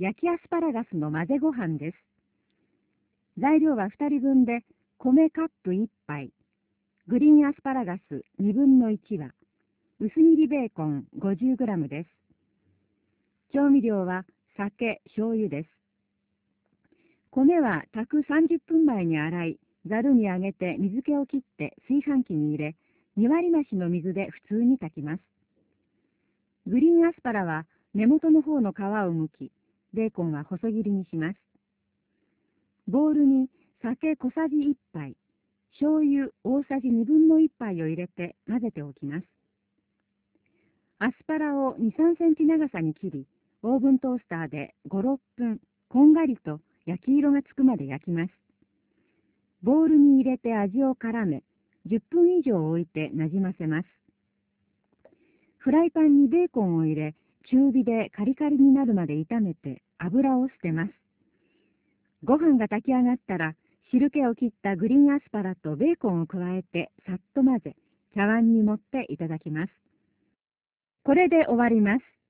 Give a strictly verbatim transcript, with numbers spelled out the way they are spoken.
焼きアスパラガスの混ぜご飯です。材料はふたりぶんで、米カップいっぱい、グリーンアスパラガスにぶんのいちわ、薄切りベーコン ごじゅうグラム です。調味料は酒、醤油です。米は炊くさんじゅっぷんまえに洗い、ざるにあげて水気を切って炊飯器に入れ、にわり増しの水で普通に炊きます。グリーンアスパラは根元の方の皮を剥き、ベーコンは細切りにします。ボウルに酒小さじいっぱい、醤油大さじにぶんのいっぱいを入れて混ぜておきます。アスパラをに、さんセンチ長さに切り、オーブントースターでご、ろっぷん、こんがりと焼き色がつくまで焼きます。ボウルに入れて味を絡め、じゅっぷん以上置いてなじませます。フライパンにベーコンを入れ、中火でカリカリになるまで炒めて油を捨てます。ご飯が炊き上がったら、汁気を切ったグリーンアスパラとベーコンを加えてさっと混ぜ、茶碗に盛っていただきます。これで終わります。